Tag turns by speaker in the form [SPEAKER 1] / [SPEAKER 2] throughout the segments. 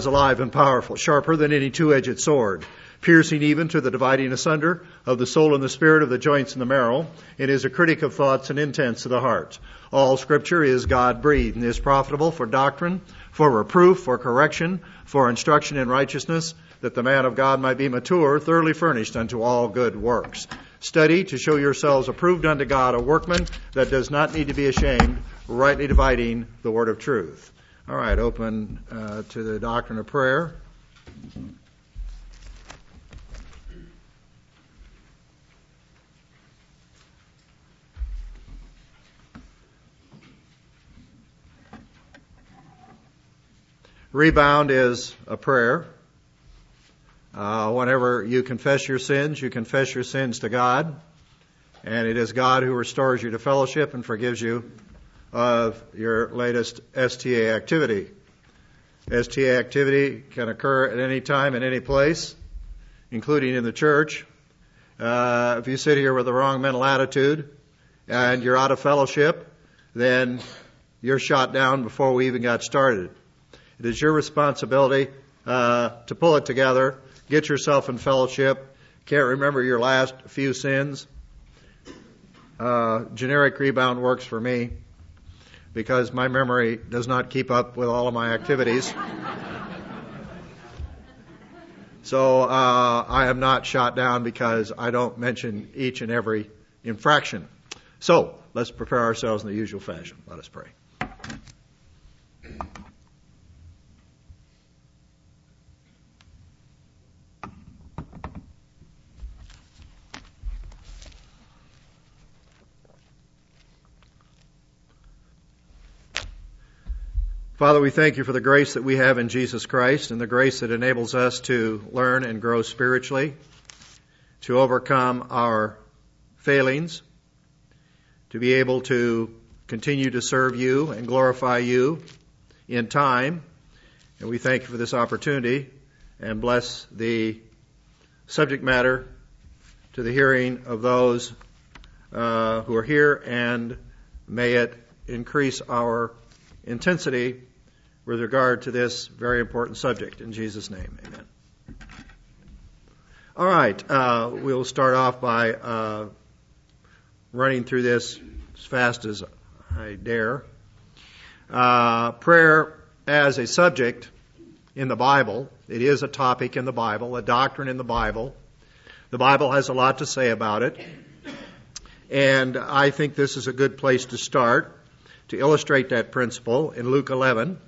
[SPEAKER 1] alive and powerful, sharper than any two-edged sword, piercing even to the dividing asunder of the soul and the spirit, of the joints and the marrow, and is a critic of thoughts and intents of the heart. All Scripture is God-breathed and is profitable for doctrine, for reproof, for correction, for instruction in righteousness, that the man of God might be mature, thoroughly furnished unto all good works. Study to show yourselves approved unto God, a workman that does not need to be ashamed, rightly dividing the word of truth. All right, open to the doctrine of prayer. Rebound is a prayer. Whenever you confess your sins to God, and it is God who restores you to fellowship and forgives you of your latest STA activity. STA activity can occur at any time, in any place, including in the church. If you sit here with the wrong mental attitude and you're out of fellowship, then you're shot down before we even got started. It is your responsibility to pull it together, get yourself in fellowship. Can't remember your last few sins. Generic rebound works for me because my memory does not keep up with all of my activities. So I am not shot down because I don't mention each and every infraction. So let's prepare ourselves in the usual fashion. Let us pray. Father, we thank you for the grace that we have in Jesus Christ and the grace that enables us to learn and grow spiritually, to overcome our failings, to be able to continue to serve you and glorify you in time. And we thank you for this opportunity and bless the subject matter to the hearing of those who are here, and may it increase our intensity with regard to this very important subject. In Jesus' name, amen. All right, we'll start off by running through this as fast as I dare. Prayer as a subject in the Bible. It is a topic in the Bible, a doctrine in the Bible. The Bible has a lot to say about it. And I think this is a good place to start to illustrate that principle in Luke 11.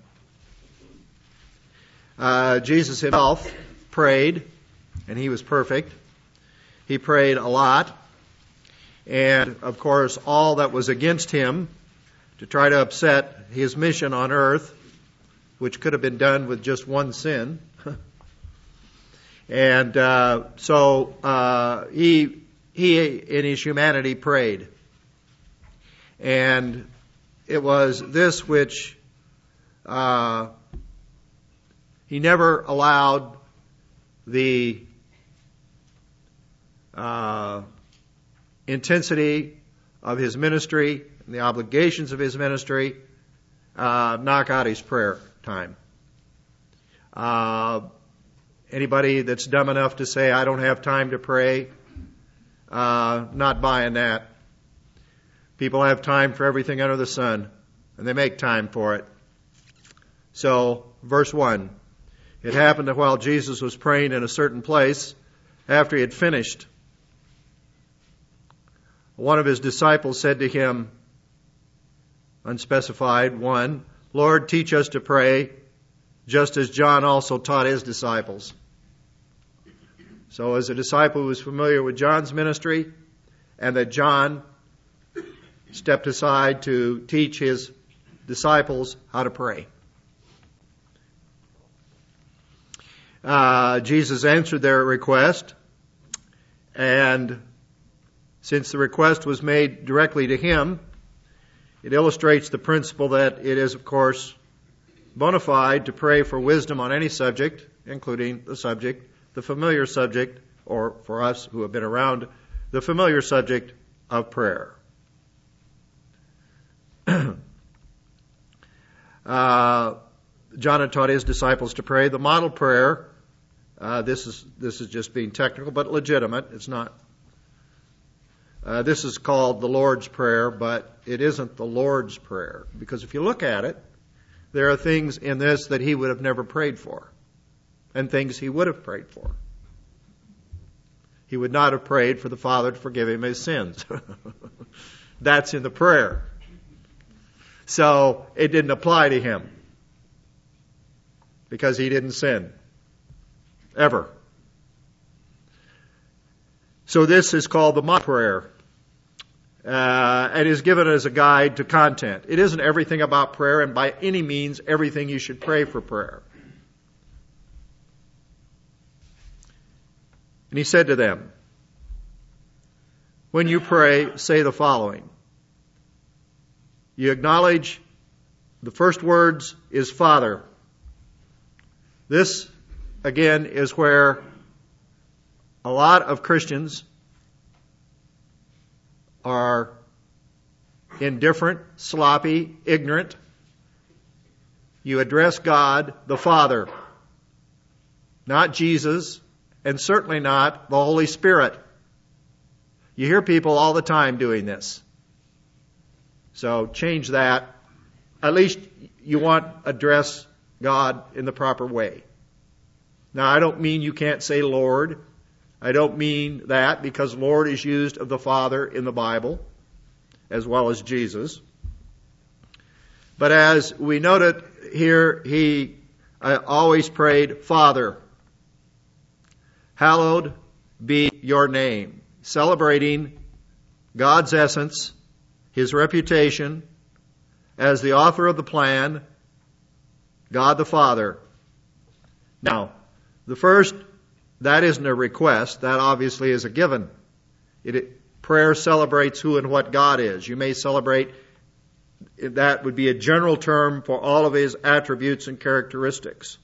[SPEAKER 1] Jesus himself prayed, and he was perfect. He prayed a lot. And, of course, all that was against him to try to upset his mission on earth, which could have been done with just one sin. And so he in his humanity prayed. And it was this which he never allowed the intensity of his ministry and the obligations of his ministry knock out his prayer time. Anybody that's dumb enough to say, I don't have time to pray, not buying that. People have time for everything under the sun, and they make time for it. So, verse 1. It happened that while Jesus was praying in a certain place, after he had finished, one of his disciples said to him, unspecified, 1, Lord, teach us to pray, just as John also taught his disciples. So as a disciple who was familiar with John's ministry, and that John stepped aside to teach his disciples how to pray. Jesus answered their request, and since the request was made directly to him, it illustrates the principle that it is, of course, bona fide to pray for wisdom on any subject, including the familiar subject, or for us who have been around, the familiar subject of prayer. John had taught his disciples to pray. The model prayer, this is just being technical, but legitimate. It's not. This is called the Lord's Prayer, but it isn't the Lord's Prayer. Because if you look at it, there are things in this that he would have never prayed for, and things he would have prayed for. He would not have prayed for the Father to forgive him his sins. That's in the prayer. So it didn't apply to him because he didn't sin. Ever. So this is called the model prayer. And is given as a guide to content. It isn't everything about prayer, and by any means everything you should pray for prayer. And he said to them, when you pray, say the following. You acknowledge the first words is Father. This, again, is where a lot of Christians are indifferent, sloppy, ignorant. You address God, the Father, not Jesus, and certainly not the Holy Spirit. You hear people all the time doing this. So change that. At least you want to address God in the proper way. Now, I don't mean you can't say Lord. I don't mean that, because Lord is used of the Father in the Bible, as well as Jesus. But as we noted here, he always prayed, Father, hallowed be your name, celebrating God's essence, his reputation as the author of the plan, God the Father. Now, the first, that isn't a request. That obviously is a given. Prayer celebrates who and what God is. You may celebrate, that would be a general term for all of his attributes and characteristics.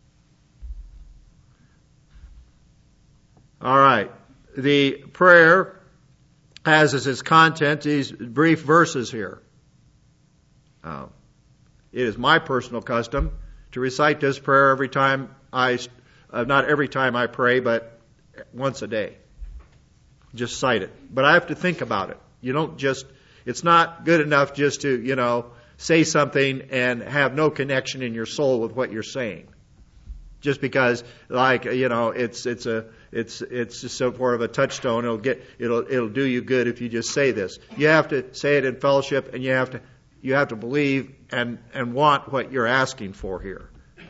[SPEAKER 1] All right. The prayer has as its content these brief verses here. It is my personal custom to recite this prayer every time not every time I pray, but once a day. Just cite it. But I have to think about it. You don't just, it's not good enough just to, say something and have no connection in your soul with what you're saying. Just because, it's just sort of a touchstone. It'll do you good if you just say this. You have to say it in fellowship, and you have to believe and want what you're asking for here.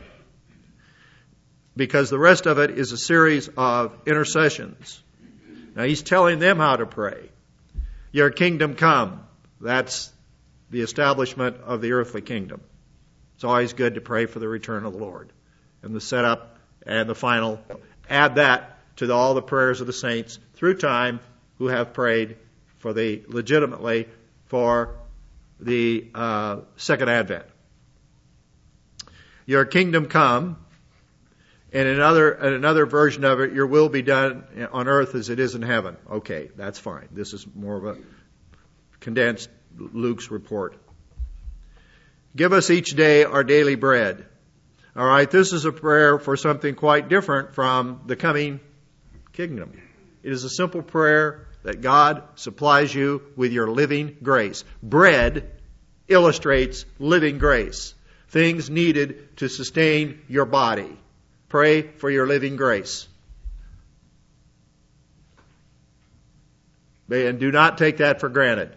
[SPEAKER 1] Because the rest of it is a series of intercessions. Now he's telling them how to pray. Your kingdom come. That's the establishment of the earthly kingdom. It's always good to pray for the return of the Lord. And the setup and the final. Add that to all the prayers of the saints through time who have prayed legitimately for the second advent. Your kingdom come. And another version of it, your will be done on earth as it is in heaven. Okay, that's fine. This is more of a condensed Luke's report. Give us each day our daily bread. All right, this is a prayer for something quite different from the coming kingdom. It is a simple prayer that God supplies you with your living grace. Bread illustrates living grace. Things needed to sustain your body. Pray for your living grace. And do not take that for granted.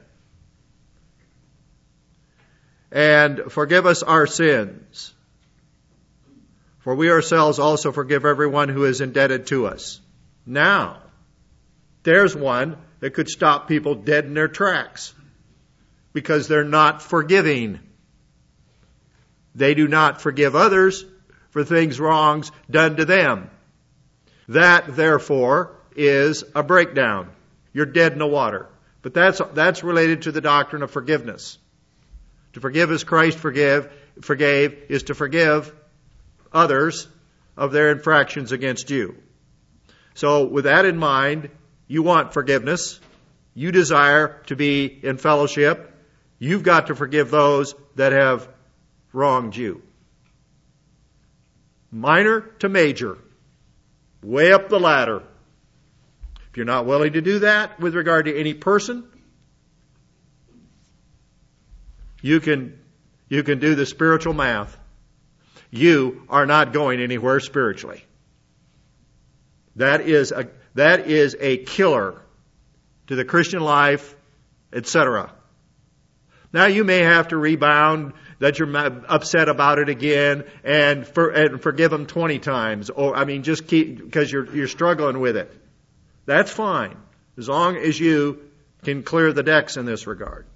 [SPEAKER 1] And forgive us our sins, for we ourselves also forgive everyone who is indebted to us. Now, there's one that could stop people dead in their tracks because they're not forgiving. They do not forgive others for things wrongs done to them. That, therefore, is a breakdown. You're dead in the water. But that's related to the doctrine of forgiveness. To forgive as Christ forgave is to forgive others of their infractions against you. So with that in mind, you want forgiveness. You desire to be in fellowship. You've got to forgive those that have wronged you. minor to major, way up the ladder. If you're not willing to do that with regard to any person, you can do the spiritual math. You are not going anywhere spiritually. That is a killer to the Christian life, etc. Now you may have to rebound that you're upset about it again and forgive them 20 times, or just keep, because you're struggling with it. That's fine, as long as you can clear the decks in this regard.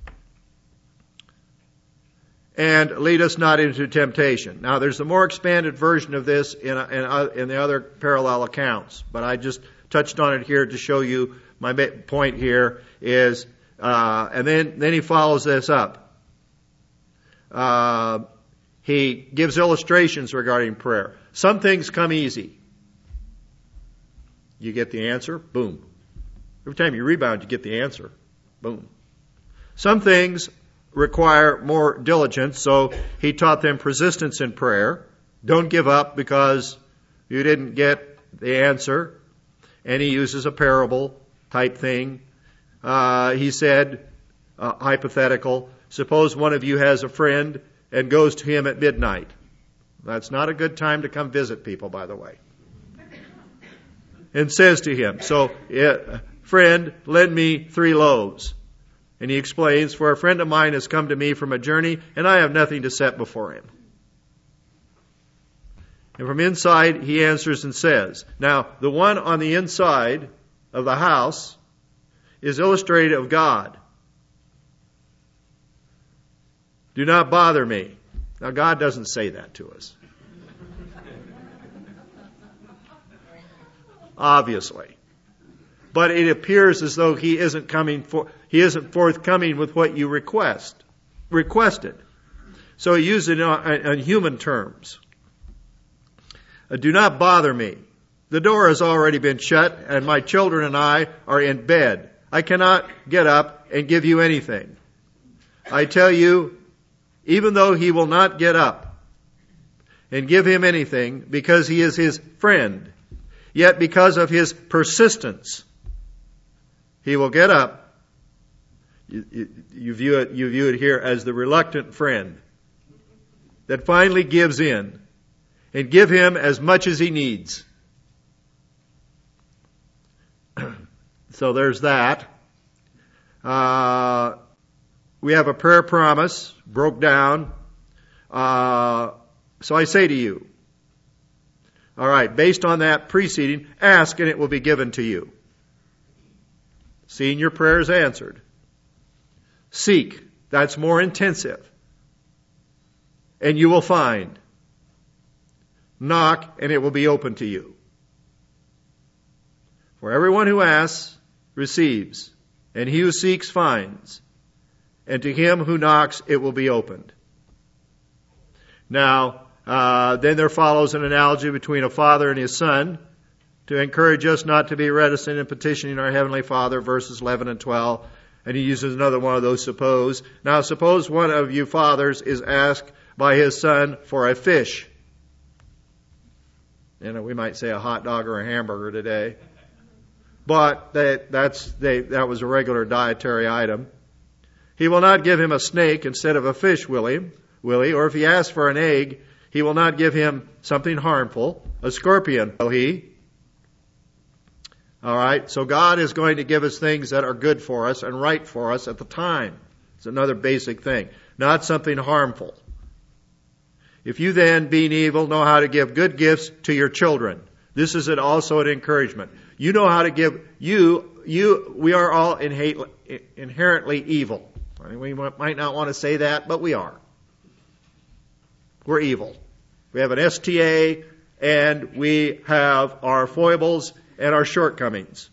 [SPEAKER 1] And lead us not into temptation. Now, there's a more expanded version of this in the other parallel accounts, but I just touched on it here to show you my point here is, and then he follows this up. He gives illustrations regarding prayer. Some things come easy. You get the answer, boom. Every time you rebound, you get the answer, boom. Some things require more diligence, so he taught them persistence in prayer. Don't give up because you didn't get the answer. And he uses a parable type thing. He said, hypothetical, suppose one of you has a friend and goes to him at midnight. That's not a good time to come visit people, by the way. And says to him, friend, lend me 3 loaves. And he explains, for a friend of mine has come to me from a journey, and I have nothing to set before him. And from inside he answers and says, now the one on the inside of the house is illustrative of God. Do not bother me. Now God doesn't say that to us. Obviously. But it appears as though he isn't forthcoming with what you requested. So he used it in human terms. Do not bother me. The door has already been shut, and my children and I are in bed. I cannot get up and give you anything. I tell you, even though he will not get up and give him anything because he is his friend, yet because of his persistence, he will get up. You view it here as the reluctant friend that finally gives in, and give him as much as he needs. So there's that. We have a prayer promise broke down. So I say to you, all right, based on that preceding, ask and it will be given to you. Seeing your prayers answered. Seek, that's more intensive. And you will find. Knock, and it will be open to you. For everyone who asks, receives. And he who seeks, finds. And to him who knocks, it will be opened. Now, then there follows an analogy between a father and his son to encourage us not to be reticent in petitioning our Heavenly Father, verses 11 and 12. And he uses another one of those suppose. Now, suppose one of you fathers is asked by his son for a fish. We might say a hot dog or a hamburger today. But that was a regular dietary item. He will not give him a snake instead of a fish, will he? Or if he asks for an egg, he will not give him something harmful, a scorpion, will he? All right, so God is going to give us things that are good for us and right for us at the time. It's another basic thing. Not something harmful. If you then, being evil, know how to give good gifts to your children. This is also an encouragement. You know how to give, we are all inherently evil. We might not want to say that, but we are. We're evil. We have an STA, and we have our foibles and our shortcomings.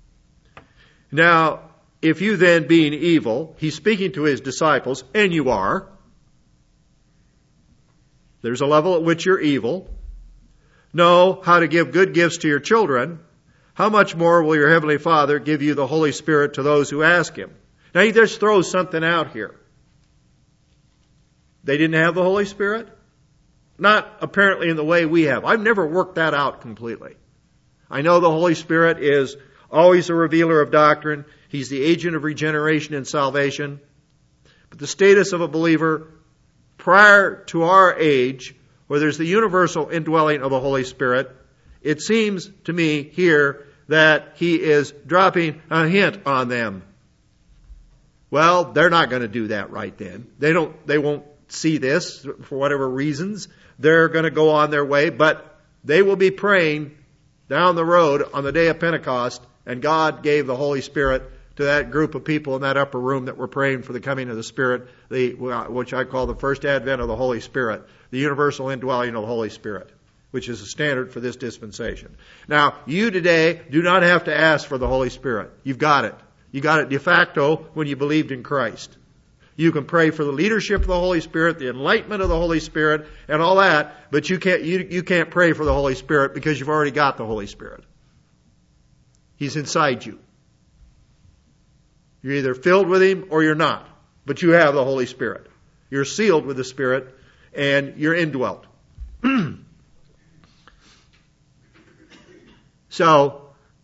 [SPEAKER 1] Now, if you then, being evil, he's speaking to his disciples, and you are, there's a level at which you're evil, know how to give good gifts to your children, how much more will your Heavenly Father give you the Holy Spirit to those who ask Him? Now he just throws something out here. They didn't have the Holy Spirit? Not apparently in the way we have. I've never worked that out completely. I know the Holy Spirit is always a revealer of doctrine. He's the agent of regeneration and salvation. But the status of a believer prior to our age, where there's the universal indwelling of the Holy Spirit, it seems to me here that he is dropping a hint on them. Well, they're not going to do that right then. They won't see this for whatever reasons. They're going to go on their way, but they will be praying down the road on the day of Pentecost, and God gave the Holy Spirit to that group of people in that upper room that were praying for the coming of the Spirit, which I call the first advent of the Holy Spirit, the universal indwelling of the Holy Spirit, which is a standard for this dispensation. Now, you today do not have to ask for the Holy Spirit. You've got it. You got it de facto when you believed in Christ. You can pray for the leadership of the Holy Spirit, the enlightenment of the Holy Spirit, and all that, but you can't pray for the Holy Spirit because you've already got the Holy Spirit. He's inside you. You're either filled with Him or you're not, but you have the Holy Spirit. You're sealed with the Spirit, and you're indwelt. So,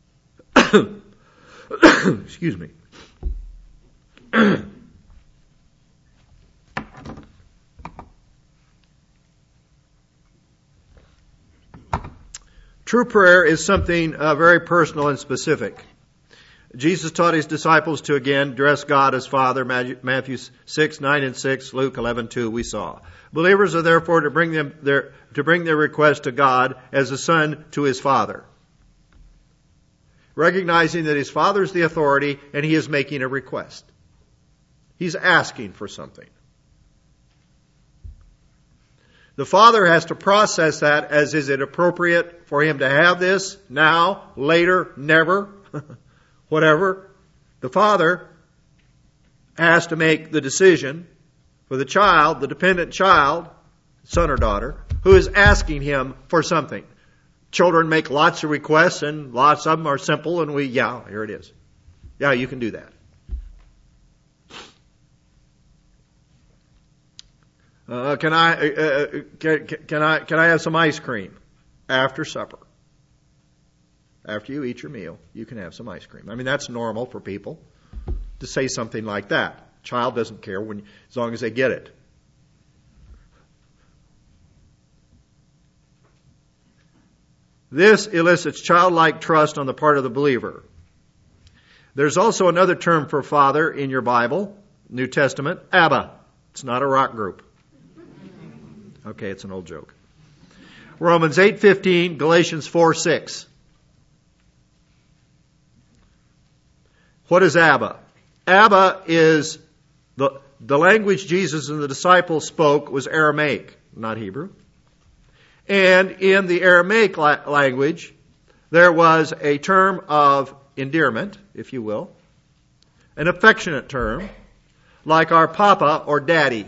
[SPEAKER 1] excuse me. True prayer is something very personal and specific. Jesus taught His disciples to again address God as Father, Matthew 6, 9 and 6, Luke 11, 2, we saw. Believers are therefore to bring their request to God as a son to his Father, recognizing that his Father is the authority and he is making a request. He's asking for something. The Father has to process that as, is it appropriate for him to have this now, later, never, whatever. The Father has to make the decision for the child, the dependent child, son or daughter, who is asking him for something. Children make lots of requests, and lots of them are simple, and here it is. Yeah, you can do that. Can I have some ice cream after supper? After you eat your meal, you can have some ice cream. I mean, that's normal for people to say something like that. Child doesn't care as long as they get it. This elicits childlike trust on the part of the believer. There's also another term for father in your Bible, New Testament, Abba. It's not a rock group. Okay, it's an old joke. Romans 8:15, Galatians 4:6. What is Abba? Abba is the language Jesus and the disciples spoke was Aramaic, not Hebrew. And in the Aramaic language, there was a term of endearment, if you will, an affectionate term, like our papa or daddy.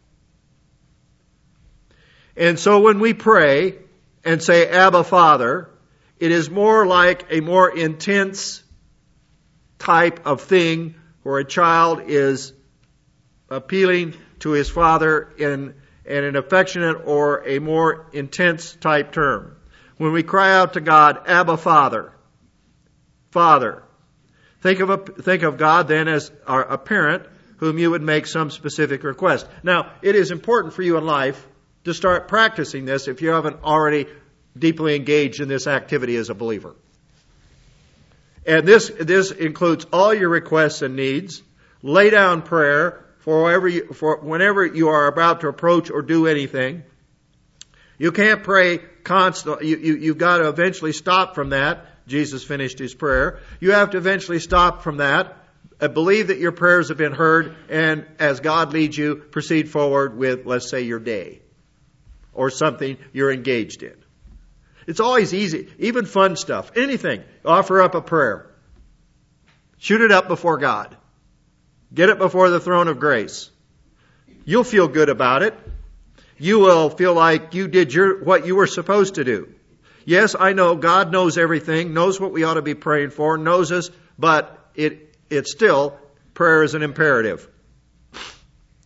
[SPEAKER 1] And so when we pray and say, Abba, Father, it is more like a more intense type of thing where a child is appealing to his father in an affectionate or a more intense type term. When we cry out to God, Abba, Father, Father, think of God then as a parent whom you would make some specific request. Now, it is important for you in life to start practicing this if you haven't already deeply engaged in this activity as a believer. And this includes all your requests and needs. Lay down prayer for whenever you are about to approach or do anything. You can't pray constantly. You've got to eventually stop from that. Jesus finished his prayer. You have to eventually stop from that. Believe that your prayers have been heard, and as God leads you, proceed forward with, let's say, your day or something you're engaged in. It's always easy, even fun stuff, anything. Offer up a prayer. Shoot it up before God. Get it before the throne of grace. You'll feel good about it. You will feel like you did what you were supposed to do. Yes, I know God knows everything, knows what we ought to be praying for, knows us, but it's still, prayer is an imperative.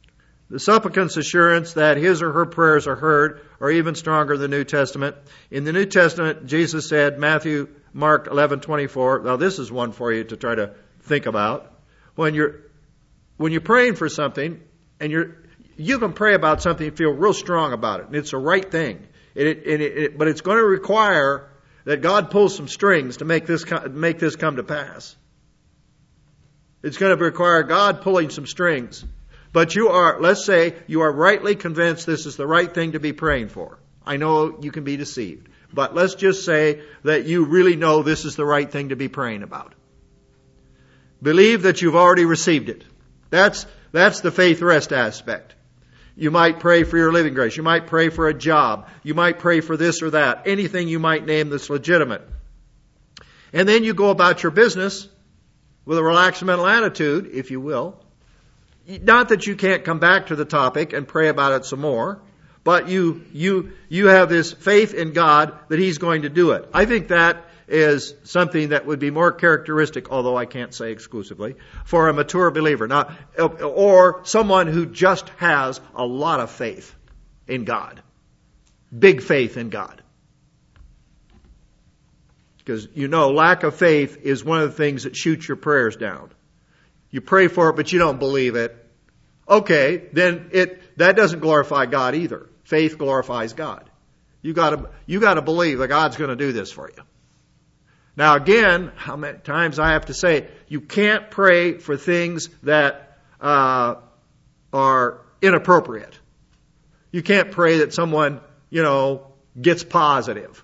[SPEAKER 1] The supplicant's assurance that his or her prayers are heard are even stronger than the New Testament. In the New Testament, Jesus said, Mark 11:24. Now this is one for you to try to think about. When you're praying for something, and you can pray about something and feel real strong about it, and it's the right thing. But it's going to require that God pulls some strings to make this come to pass. It's going to require God pulling some strings. But let's say you are rightly convinced this is the right thing to be praying for. I know you can be deceived. But let's just say that you really know this is the right thing to be praying about. Believe that you've already received it. That's the faith rest aspect. You might pray for your living grace. You might pray for a job. You might pray for this or that. Anything you might name that's legitimate. And then you go about your business with a relaxed mental attitude, if you will. Not that you can't come back to the topic and pray about it some more, but you have this faith in God that He's going to do it. I think that is something that would be more characteristic, although I can't say exclusively, for a mature believer. Now, or someone who just has a lot of faith in God. Big faith in God. Because lack of faith is one of the things that shoots your prayers down. You pray for it, but you don't believe it. Okay, then that doesn't glorify God either. Faith glorifies God. You got to believe that God's going to do this for you. Now again, how many times I have to say, you can't pray for things that are inappropriate. You can't pray that someone, gets positive.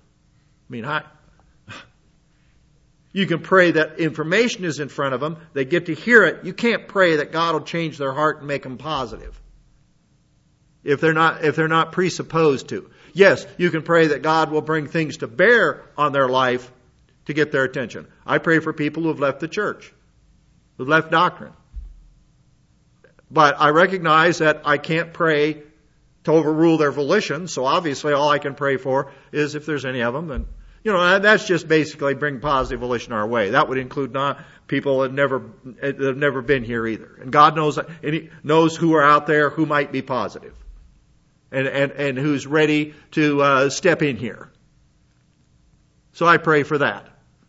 [SPEAKER 1] You can pray that information is in front of them. They get to hear it. You can't pray that God will change their heart and make them positive. If they're not presupposed to. Yes, you can pray that God will bring things to bear on their life to get their attention. I pray for people who have left the church, who have left doctrine. But I recognize that I can't pray to overrule their volition, so obviously all I can pray for is if there's any of them, then that's just basically bring positive volition our way. That would include people that have never been here either. And God knows, and He knows who are out there who might be positive, and who's ready to step in here. So I pray for that.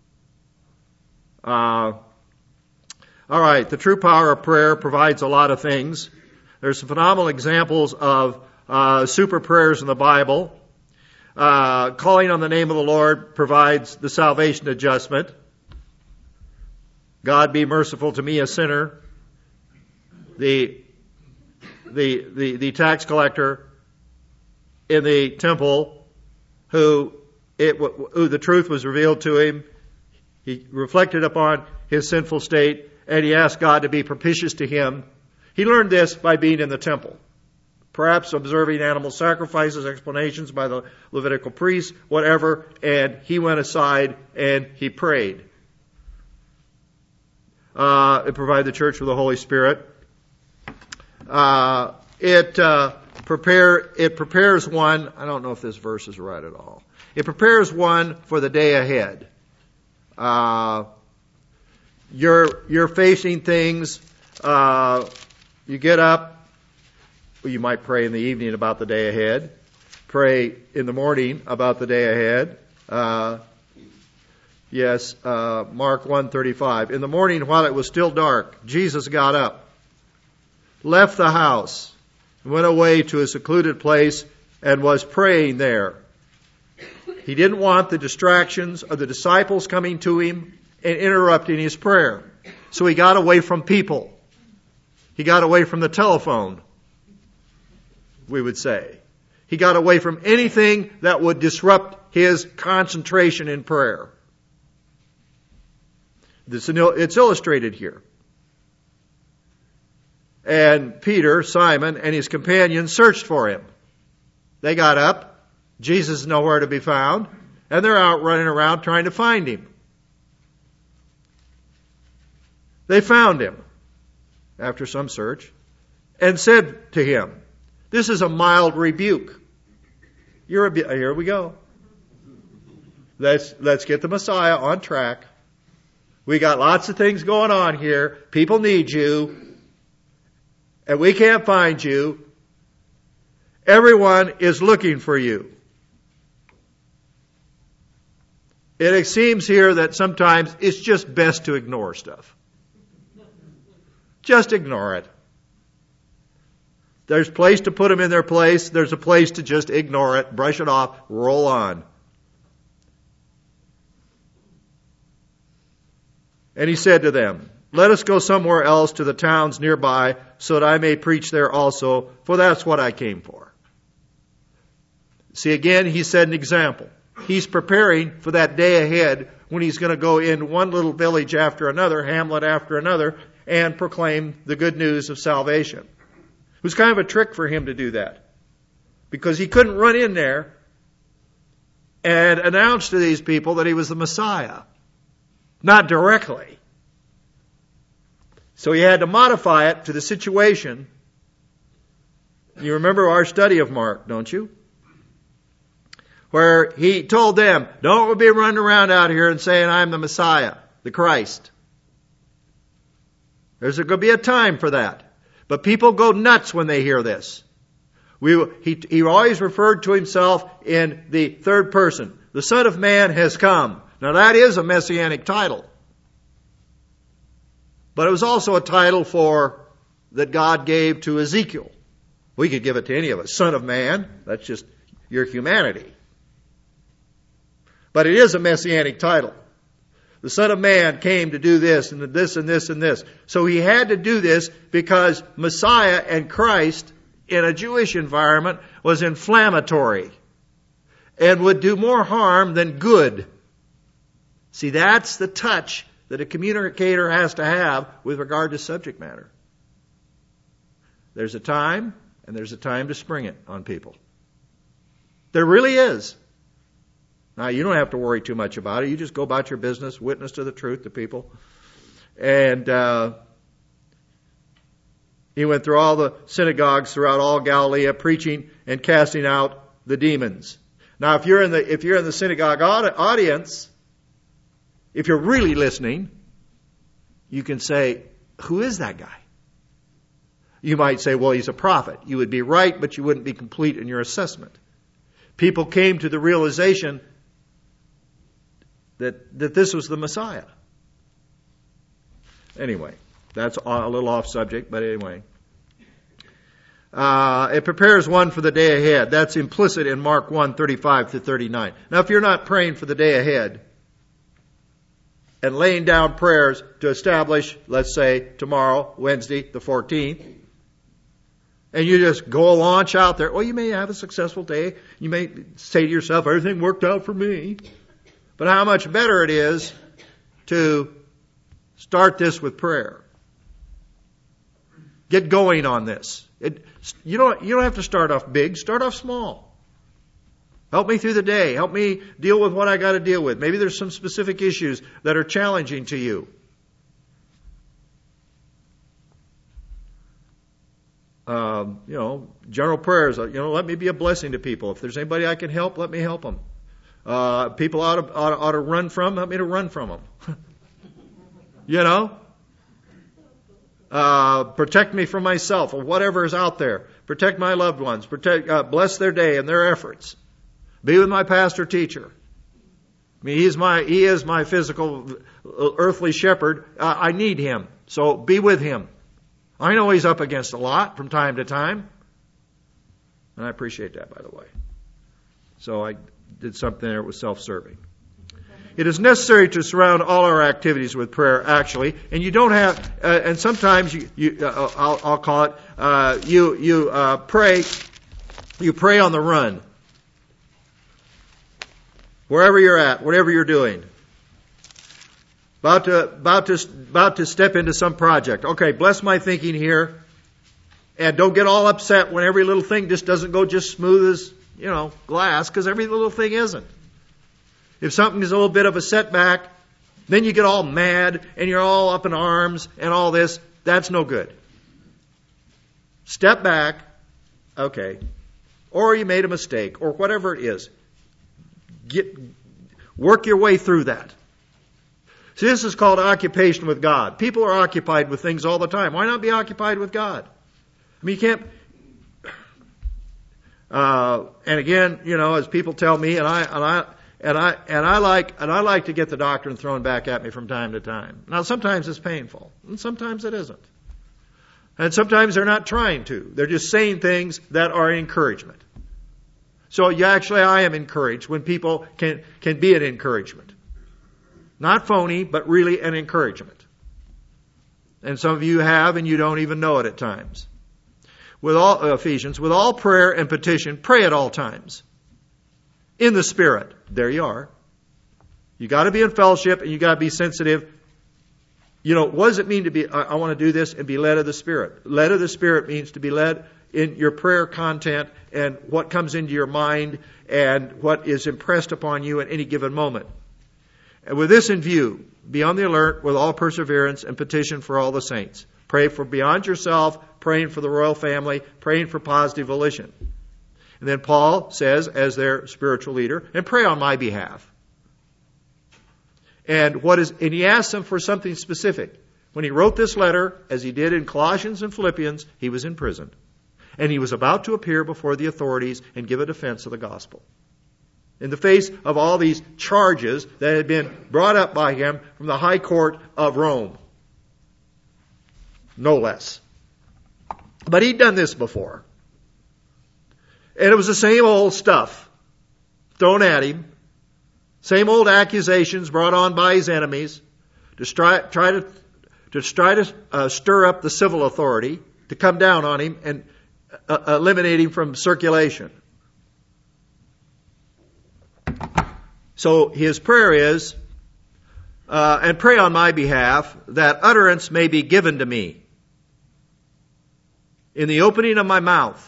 [SPEAKER 1] All right, the true power of prayer provides a lot of things. There's some phenomenal examples of super prayers in the Bible. Calling on the name of the Lord provides the salvation adjustment. God be merciful to me, a sinner. The tax collector in the temple, who the truth was revealed to him. He reflected upon his sinful state, and he asked God to be propitious to him. He learned this by being in the temple. Perhaps observing animal sacrifices, explanations by the Levitical priests, whatever, and he went aside and he prayed. It provided the church with the Holy Spirit. It prepares one. I don't know if this verse is right at all. It prepares one for the day ahead. You're facing things. You get up. You might pray in the evening about the day ahead. Pray in the morning about the day ahead. Mark 1:35. In the morning, while it was still dark, Jesus got up, left the house, went away to a secluded place, and was praying there. He didn't want the distractions of the disciples coming to him and interrupting his prayer. So he got away from people. He got away from the telephone, we would say. He got away from anything that would disrupt his concentration in prayer. It's illustrated here. And Peter, Simon, and his companions searched for him. They got up. Jesus is nowhere to be found. And they're out running around trying to find him. They found him after some search and said to him, "This is a mild rebuke." Here we go. Let's get the Messiah on track. We got lots of things going on here. People need you. And we can't find you. Everyone is looking for you. It seems here that sometimes it's just best to ignore stuff. Just ignore it. There's a place to put them in their place. There's a place to just ignore it, brush it off, roll on. And he said to them, let us go somewhere else to the towns nearby so that I may preach there also, for that's what I came for. See, again, he set an example. He's preparing for that day ahead when he's going to go in one little village after another, hamlet after another, and proclaim the good news of salvation. It was kind of a trick for him to do that, because he couldn't run in there and announce to these people that he was the Messiah. Not directly. So he had to modify it to the situation. You remember our study of Mark, don't you? Where he told them, don't be running around out here and saying, I'm the Messiah, the Christ. There's going to be a time for that. But people go nuts when they hear this. He always referred to himself in the third person. The Son of Man has come. Now that is a messianic title. But it was also a title that God gave to Ezekiel. We could give it to any of us. Son of Man, that's just your humanity. But it is a messianic title. The Son of Man came to do this and this and this and this. So he had to do this because Messiah and Christ in a Jewish environment was inflammatory and would do more harm than good. See, that's the touch that a communicator has to have with regard to subject matter. There's a time, and there's a time to spring it on people. There really is. Now, you don't have to worry too much about it. You just go about your business, witness to the truth to people. And he went through all the synagogues throughout all Galilee, preaching and casting out the demons. Now, if you're in the synagogue audience, if you're really listening, you can say, who is that guy? You might say, well, he's a prophet. You would be right, but you wouldn't be complete in your assessment. People came to the realization that this was the Messiah. Anyway, that's a little off subject, but anyway. It prepares one for the day ahead. That's implicit in Mark 1:35-39. Now, if you're not praying for the day ahead and laying down prayers to establish, let's say, tomorrow, Wednesday, the 14th, and you just go launch out there, well, you may have a successful day. You may say to yourself, everything worked out for me. But how much better it is to start this with prayer. Get going on this. You don't have to start off big. Start off small. Help me through the day. Help me deal with what I got to deal with. Maybe there's some specific issues that are challenging to you. General prayers. Let me be a blessing to people. If there's anybody I can help, let me help them. People ought to run from, help me to run from them. Protect me from myself or whatever is out there. Protect my loved ones. Bless their day and their efforts. Be with my pastor teacher. I mean, he is my physical earthly shepherd. I need him. So be with him. I know he's up against a lot from time to time. And I appreciate that, by the way. So I did something that was self-serving. It is necessary to surround all our activities with prayer, actually, and you don't have. And sometimes I'll call it. You pray. You pray on the run, wherever you're at, whatever you're doing. About to step into some project. Okay, bless my thinking here, and don't get all upset when every little thing just doesn't go just smooth as glass, because every little thing isn't. If something is a little bit of a setback, then you get all mad and you're all up in arms and all this. That's no good. Step back, okay, or you made a mistake, or whatever it is. Work your way through that. See, this is called occupation with God. People are occupied with things all the time. Why not be occupied with God? I mean, you can't. And again, as people tell me, and I like to get the doctrine thrown back at me from time to time. Now, sometimes it's painful, and sometimes it isn't. And sometimes they're not trying to. They're just saying things that are encouragement. So I am encouraged when people can be an encouragement. Not phony, but really an encouragement. And some of you have, and you don't even know it at times. With all prayer and petition, pray at all times. In the Spirit. There you are. You got to be in fellowship, and you got to be sensitive. What does it mean to be, I want to do this and be led of the Spirit? Led of the Spirit means to be led in your prayer content and what comes into your mind and what is impressed upon you at any given moment. And with this in view, be on the alert with all perseverance and petition for all the saints. Pray for beyond yourself, praying for the royal family, praying for positive volition. And then Paul says, as their spiritual leader, and pray on my behalf. And he asks them for something specific. When he wrote this letter, as he did in Colossians and Philippians, he was in prison. And he was about to appear before the authorities and give a defense of the gospel. In the face of all these charges that had been brought up by him from the high court of Rome. No less. But he'd done this before. And it was the same old stuff thrown at him. Same old accusations brought on by his enemies to try to stir up the civil authority to come down on him and eliminate him from circulation. So his prayer is, and pray on my behalf that utterance may be given to me in the opening of my mouth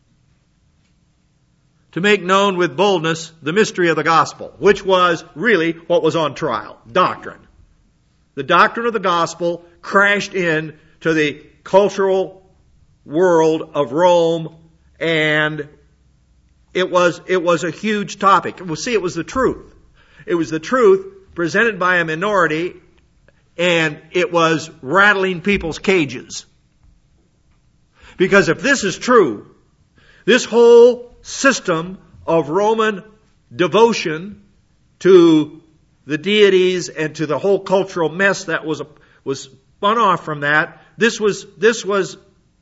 [SPEAKER 1] to make known with boldness the mystery of the gospel, which was really what was on trial. Doctrine. The doctrine of the gospel crashed in to the cultural world of Rome, and it was a huge topic. Well, see, it was the truth. It was the truth presented by a minority, and it was rattling people's cages. Because if this is true, this whole system of Roman devotion to the deities and to the whole cultural mess that was spun off from that, this was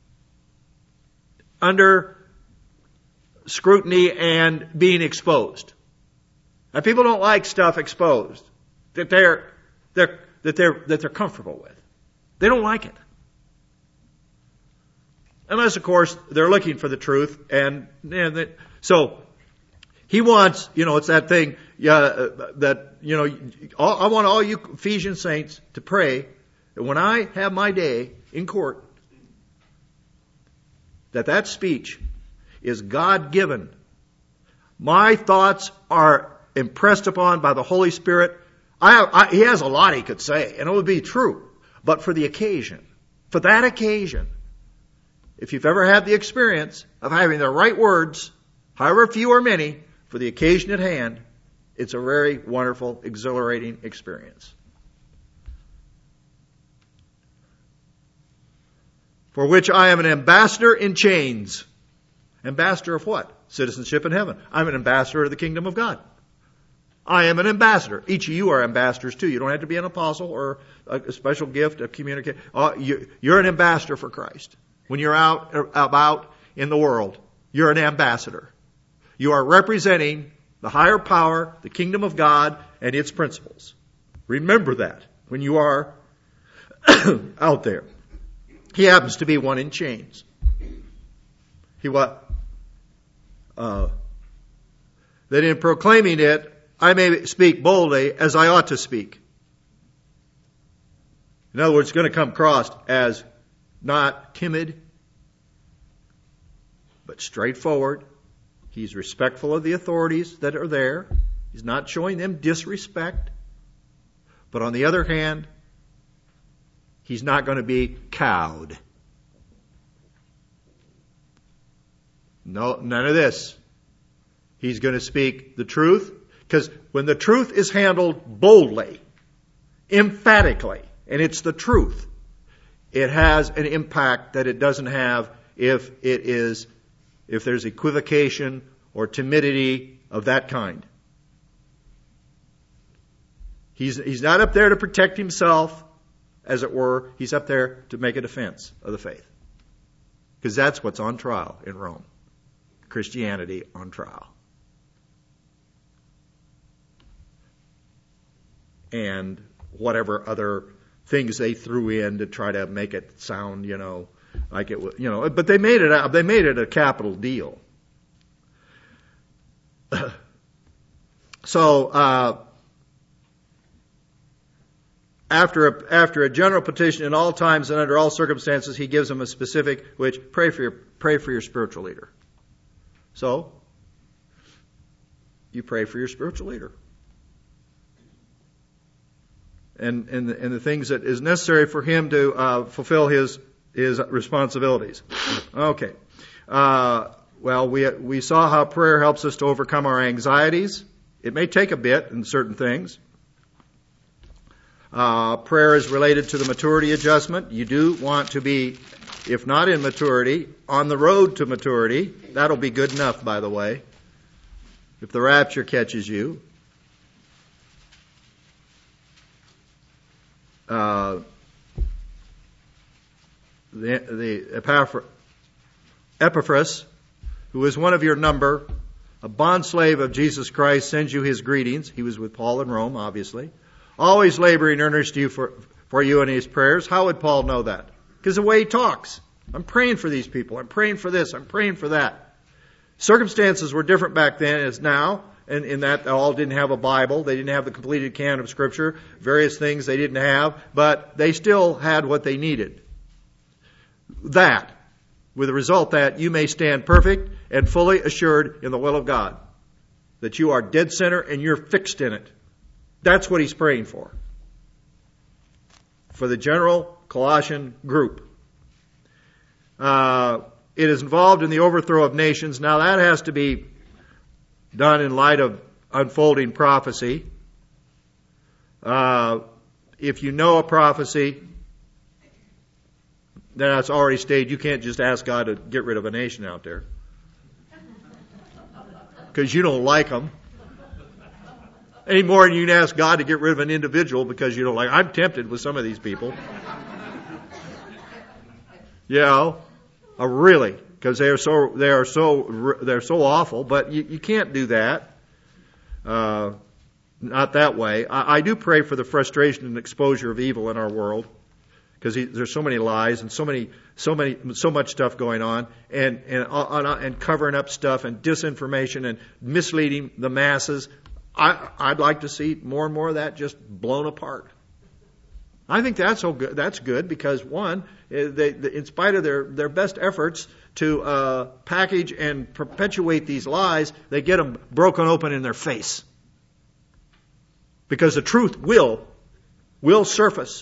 [SPEAKER 1] under scrutiny and being exposed. Now, people don't like stuff exposed that they're comfortable with. They don't like it. Unless, of course, they're looking for the truth. So he wants, it's that thing I want all you Ephesian saints to pray that when I have my day in court, that speech is God-given. My thoughts are impressed upon by the Holy Spirit. He has a lot he could say, and it would be true. But for the occasion, for that occasion, if you've ever had the experience of having the right words, however few or many, for the occasion at hand, it's a very wonderful, exhilarating experience. For which I am an ambassador in chains. Ambassador of what? Citizenship in heaven. I'm an ambassador of the kingdom of God. I am an ambassador. Each of you are ambassadors too. You don't have to be an apostle or a special gift of communication. You're an ambassador for Christ. When you're out about in the world, you're an ambassador. You are representing the higher power, the kingdom of God, and its principles. Remember that when you are out there. He happens to be one in chains. That in proclaiming it, I may speak boldly as I ought to speak. In other words, it's going to come across as not timid, but straightforward. He's respectful of the authorities that are there. He's not showing them disrespect. But on the other hand, he's not going to be cowed. No, none of this. He's going to speak the truth. Because when the truth is handled boldly, emphatically, and it's the truth, it has an impact that it doesn't have if it is if there's equivocation or timidity of that kind. He's not up there to protect himself, as it were. He's up there to make a defense of the faith. Because that's what's on trial in Rome. Christianity on trial. And whatever other things they threw in to try to make it sound, like it was, but they made it a capital deal. So, after a general petition in all times and under all circumstances, he gives them a specific, which pray for your spiritual leader. So, you pray for your spiritual leader. And the things that is necessary for him to fulfill his responsibilities. Okay. Well, we saw how prayer helps us to overcome our anxieties. It may take a bit in certain things. Prayer is related to the maturity adjustment. You do want to be, if not in maturity, on the road to maturity. That'll be good enough, by the way, if the rapture catches you. The Epaphras, who is one of your number, a bondslave of Jesus Christ, sends you his greetings. He was with Paul in Rome, obviously. Always laboring earnestly for you in his prayers. How would Paul know that? Because the way he talks. I'm praying for these people. I'm praying for this. I'm praying for that. Circumstances were different back then as now, and in that they all didn't have a Bible. They didn't have the completed canon of Scripture. Various things they didn't have, but they still had what they needed. That, with the result that you may stand perfect and fully assured in the will of God. That you are dead center and you're fixed in it. That's what he's praying for. For the general Colossian group. It is involved in the overthrow of nations. Now that has to be done in light of unfolding prophecy. If you know a prophecy, then that's already stated. You can't just ask God to get rid of a nation out there. Because you don't like them. Any more than you can ask God to get rid of an individual because you don't like. I'm tempted with some of these people. Really, because they're so awful. But you can't do that. Not that way. I do pray for the frustration and exposure of evil in our world, because there's so many lies and so much stuff going on, and covering up stuff and disinformation and misleading the masses. I'd like to see more and more of that just blown apart. I think that's so good. That's good because, one, they, in spite of their best efforts to package and perpetuate these lies, they get them broken open in their face. Because the truth will surface.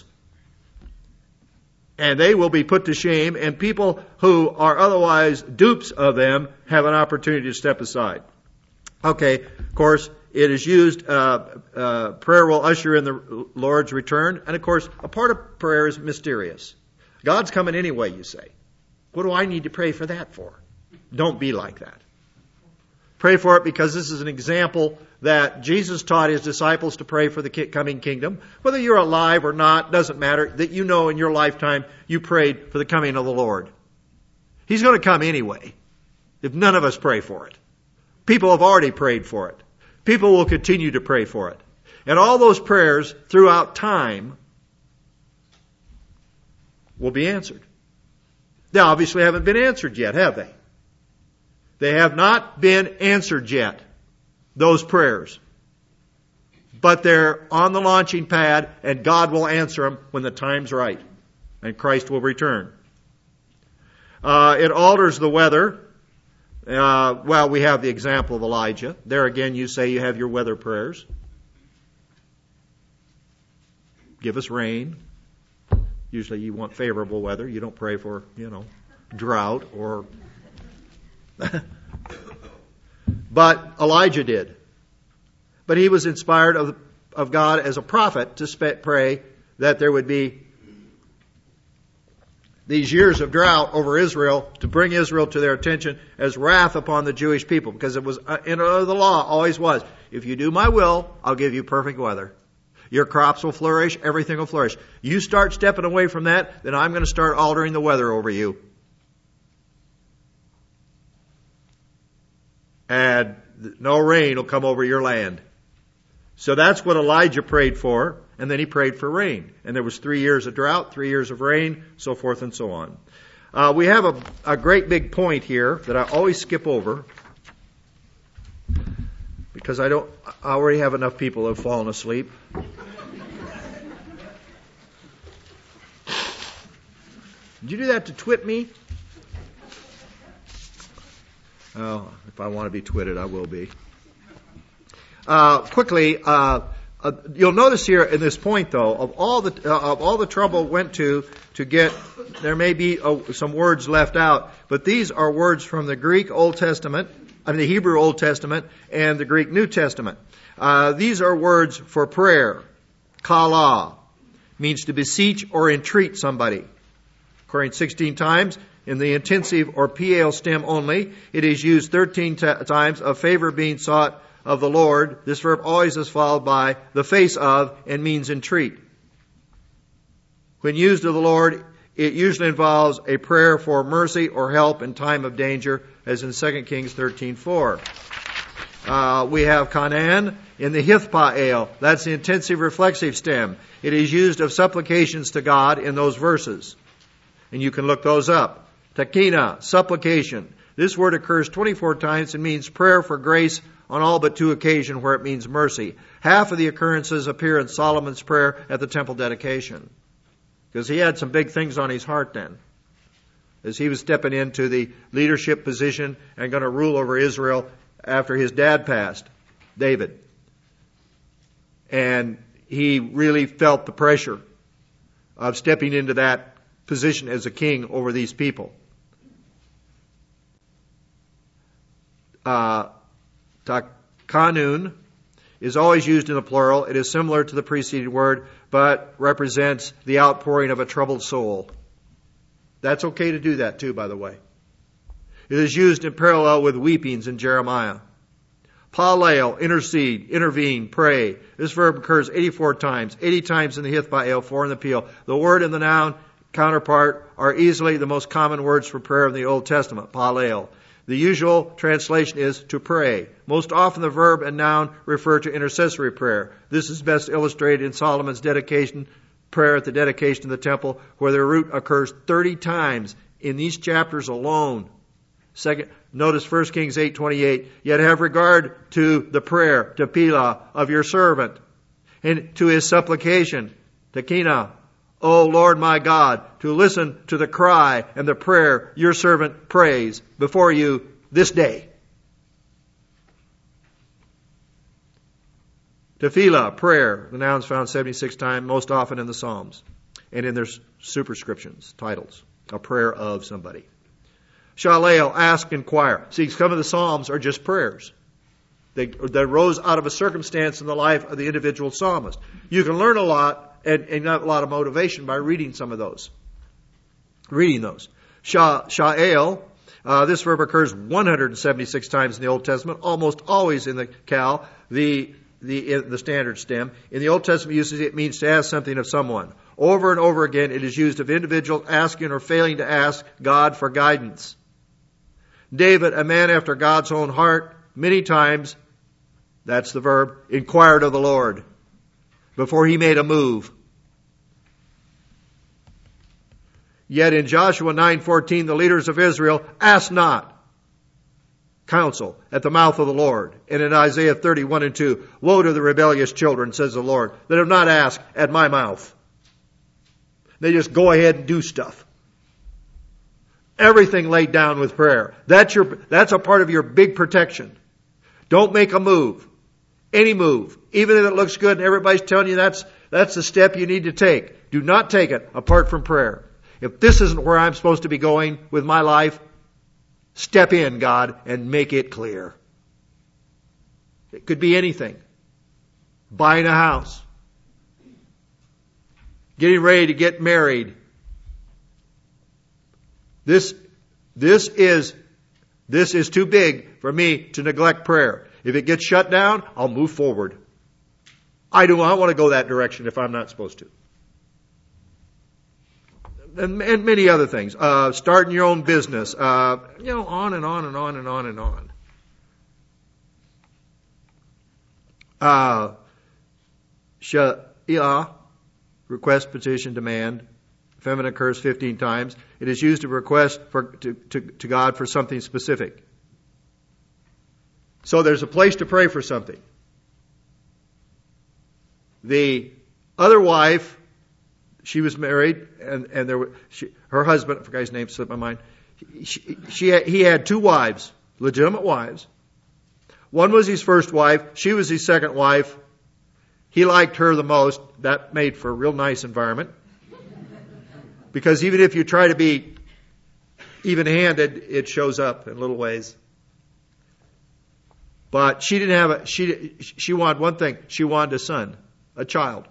[SPEAKER 1] And they will be put to shame, and people who are otherwise dupes of them have an opportunity to step aside. Okay, of course, it is used, prayer will usher in the Lord's return. And of course, a part of prayer is mysterious. God's coming anyway, you say. What do I need to pray for that for? Don't be like that. Pray for it because this is an example that Jesus taught his disciples to pray for the coming kingdom. Whether you're alive or not, doesn't matter. That you know in your lifetime you prayed for the coming of the Lord. He's going to come anyway, if none of us pray for it. People have already prayed for it. People will continue to pray for it. And all those prayers throughout time will be answered. They obviously haven't been answered yet, have they? They have not been answered yet, those prayers. But they're on the launching pad, and God will answer them when the time's right, and Christ will return. It alters the weather. Well, we have the example of Elijah. There again, you say you have your weather prayers. Give us rain. Usually you want favorable weather. You don't pray for, drought or... But Elijah did. But he was inspired of God as a prophet to pray that there would be these years of drought over Israel to bring Israel to their attention as wrath upon the Jewish people, because it was in the law, always was. If you do my will, I'll give you perfect weather. Your crops will flourish, everything will flourish. You start stepping away from that, then I'm going to start altering the weather over you. And no rain will come over your land. So that's what Elijah prayed for, and then he prayed for rain. And there was 3 years of drought, 3 years of rain, so forth and so on. We have a great big point here that I always skip over, because I already have enough people who have fallen asleep. Did you do that to twit me? Oh, if I want to be twitted, I will be. Quickly, you'll notice here in this point, though, of all the trouble went to get, there may be some words left out, but these are words from the Greek Old Testament, the Hebrew Old Testament, and the Greek New Testament. These are words for prayer. Kala means to beseech or entreat somebody. Occurring 16 times in the intensive or pial stem only. It is used 13 times, of favor being sought of the Lord. This verb always is followed by the face of and means entreat. When used of the Lord, it usually involves a prayer for mercy or help in time of danger, as in 2 Kings 13:4. We have Canaan in the Hithpael. That's the intensive reflexive stem. It is used of supplications to God in those verses. And you can look those up. Takina, supplication. This word occurs 24 times and means prayer for grace on all but 2 occasions where it means mercy. Half of the occurrences appear in Solomon's prayer at the temple dedication, because he had some big things on his heart then, as he was stepping into the leadership position and going to rule over Israel after his dad passed, David. And he really felt the pressure of stepping into that position as a king over these people. Takanun is always used in the plural. It is similar to the preceding word, but represents the outpouring of a troubled soul. That's okay to do that too, by the way. It is used in parallel with weepings in Jeremiah. Paleo, intercede, intervene, pray. This verb occurs 84 times, 80 times in the Hithpael, 4 in the Piel. The word and the noun counterpart are easily the most common words for prayer in the Old Testament, paleo. The usual translation is to pray. Most often the verb and noun refer to intercessory prayer. This is best illustrated in Solomon's dedication, prayer at the dedication of the temple, where the root occurs 30 times in these chapters alone. Notice 1 Kings 8:28. Yet have regard to the prayer, tefillah, of your servant, and to his supplication, takina, O Lord my God, to listen to the cry and the prayer your servant prays before you this day. Tefillah, prayer. The noun's found 76 times, most often in the Psalms and in their superscriptions, titles. A prayer of somebody. Shalel, ask, inquire. See, some of the Psalms are just prayers. They rose out of a circumstance in the life of the individual psalmist. You can learn a lot and have a lot of motivation by reading some of those. Reading those. Sha'el, this verb occurs 176 times in the Old Testament, almost always in the Cal, the standard stem. In the Old Testament usage, it means to ask something of someone. Over and over again, it is used of individuals asking or failing to ask God for guidance. David, a man after God's own heart, many times, that's the verb, inquired of the Lord before he made a move. Yet in Joshua 9:14, the leaders of Israel asked not counsel at the mouth of the Lord. And in Isaiah 31:2, woe to the rebellious children, says the Lord, that have not asked at my mouth. They just go ahead and do stuff. Everything laid down with prayer. That's a part of your big protection. Don't make a move. Any move. Even if it looks good and everybody's telling you that's the step you need to take. Do not take it apart from prayer. If this isn't where I'm supposed to be going with my life, step in, God, and make it clear. It could be anything. Buying a house. Getting ready to get married. This is too big for me to neglect prayer. If it gets shut down, I'll move forward. I do not want to go that direction if I'm not supposed to. And many other things. Starting your own business. On and on and on and on and on. Sha'ia, request, petition, demand. Feminine occurs 15 times. It is used to request to God for something specific. So there's a place to pray for something. The other wife, she was married, and her husband, I forgot his name, slipped my mind. He had two wives, legitimate wives. One was his first wife. She was his second wife. He liked her the most. That made for a real nice environment. Because even if you try to be even-handed, it shows up in little ways. But she didn't have she wanted one thing. She wanted a son, a child.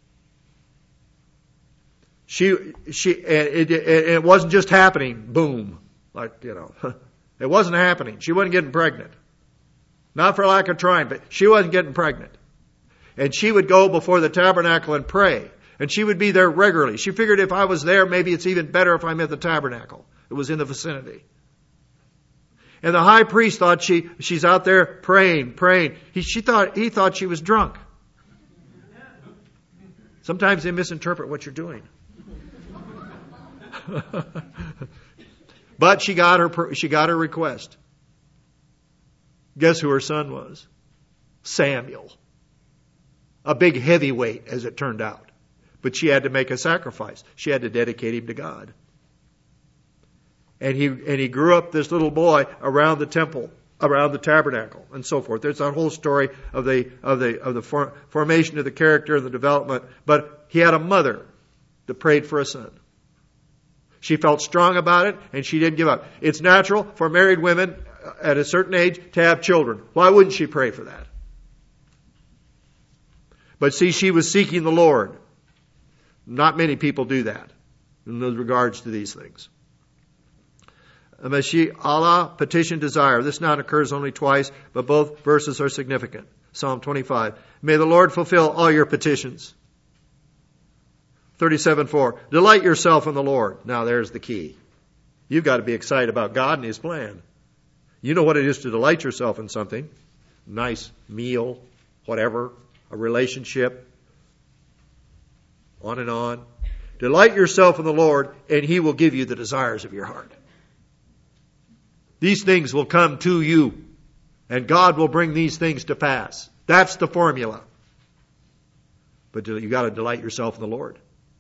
[SPEAKER 1] It wasn't just happening, boom, it wasn't happening. She wasn't getting pregnant. Not for lack of trying, but she wasn't getting pregnant. And she would go before the tabernacle and pray. And she would be there regularly. She figured if I was there, maybe it's even better if I'm at the tabernacle. It was in the vicinity. And the high priest thought she's out there praying. He thought she was drunk. Sometimes they misinterpret what you're doing. But she got her request. Guess who her son was? Samuel. A big heavyweight, as it turned out. But she had to make a sacrifice. She had to dedicate him to God. And he grew up, this little boy, around the temple, around the tabernacle, and so forth. There's that whole story of the formation of the character and the development. But he had a mother that prayed for a son. She felt strong about it, and she didn't give up. It's natural for married women at a certain age to have children. Why wouldn't she pray for that? But see, she was seeking the Lord. Not many people do that in regards to these things. Allah, petition, desire. This noun occurs only twice, but both verses are significant. Psalm 25. May the Lord fulfill all your petitions. 37:4. Delight yourself in the Lord. Now there's the key. You've got to be excited about God and His plan. You know what it is to delight yourself in something. Nice meal, whatever, a relationship, on and on. Delight yourself in the Lord, and He will give you the desires of your heart. These things will come to you, and God will bring these things to pass. That's the formula. But you've got to delight yourself in the Lord.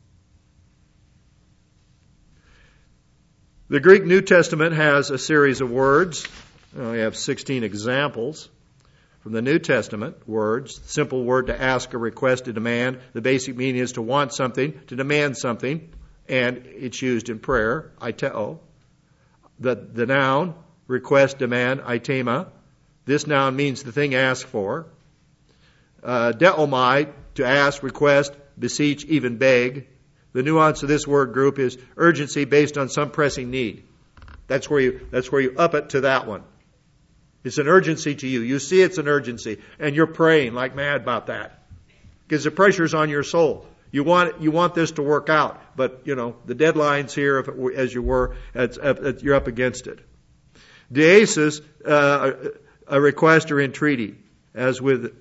[SPEAKER 1] The Greek New Testament has a series of words. We have 16 examples from the New Testament words. Simple word to ask, a request, to demand. The basic meaning is to want something, to demand something, and it's used in prayer, aiteo. The noun, request, demand, aitema. This noun means the thing asked for. Deomai, to ask, request, beseech, even beg. The nuance of this word group is urgency based on some pressing need. That's where you up it to that one. It's an urgency to you. You see it's an urgency, and you're praying like mad about that. Because the pressure's on your soul. You want this to work out, but the deadline's here. As you were, you're up against it. Deesis, a request or entreaty, as with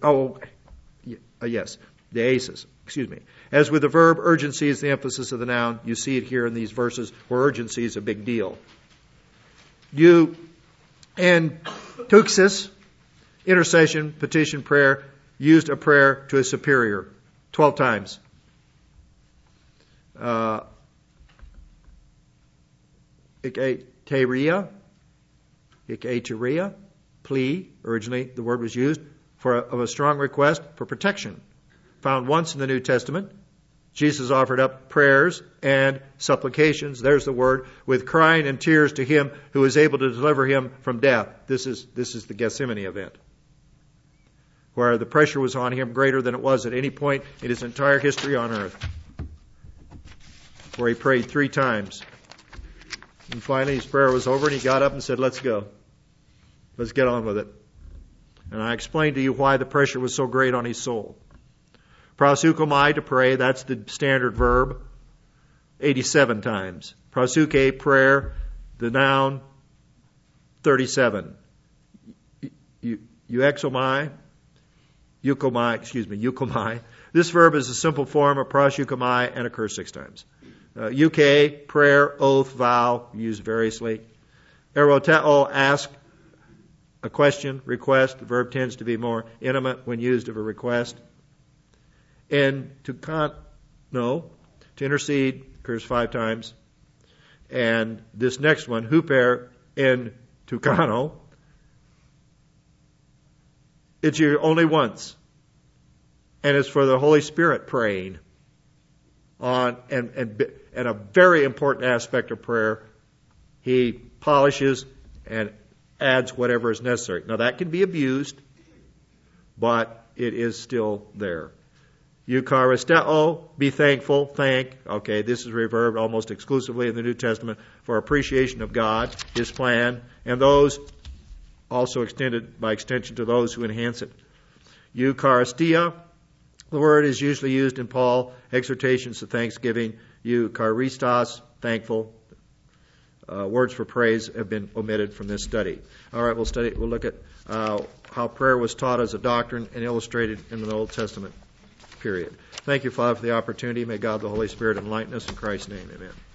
[SPEAKER 1] deesis. Excuse me. As with the verb, urgency is the emphasis of the noun. You see it here in these verses where urgency is a big deal. And tuxis, intercession, petition, prayer, used a prayer to a superior 12 times. Iketeria, plea, originally the word was used of a strong request for protection. Found once in the New Testament. Jesus offered up prayers and supplications, there's the word, with crying and tears to Him who is able to deliver Him from death. This is the Gethsemane event, where the pressure was on Him greater than it was at any point in His entire history on earth, where He prayed 3 times. And finally his prayer was over and he got up and said, let's go. Let's get on with it. And I explained to you why the pressure was so great on his soul. Proseuchomai, to pray, that's the standard verb, 87 times. Proseuche, prayer, the noun, 37. Eukomai. This verb is a simple form of proseuchomai and occurs 6 times. Euche, prayer, oath, vow, used variously. Eroteo, ask, a question, request. The verb tends to be more intimate when used of a request. And to intercede, occurs 5 times. And this next one, huper en tukano, it's used only once. And it's for the Holy Spirit praying on, and a very important aspect of prayer, he polishes and adds whatever is necessary. Now that can be abused, but it is still there. Eucharisteo, be thankful, thank. Okay, this is reverbed almost exclusively in the New Testament for appreciation of God, His plan, and those also extended by extension to those who enhance it. Eucharistia, the word is usually used in Paul exhortations to thanksgiving. Eucharistos, thankful. Words for praise have been omitted from this study. All right, we'll look at how prayer was taught as a doctrine and illustrated in the Old Testament period. Thank you, Father, for the opportunity. May God the Holy Spirit enlighten us in Christ's name. Amen.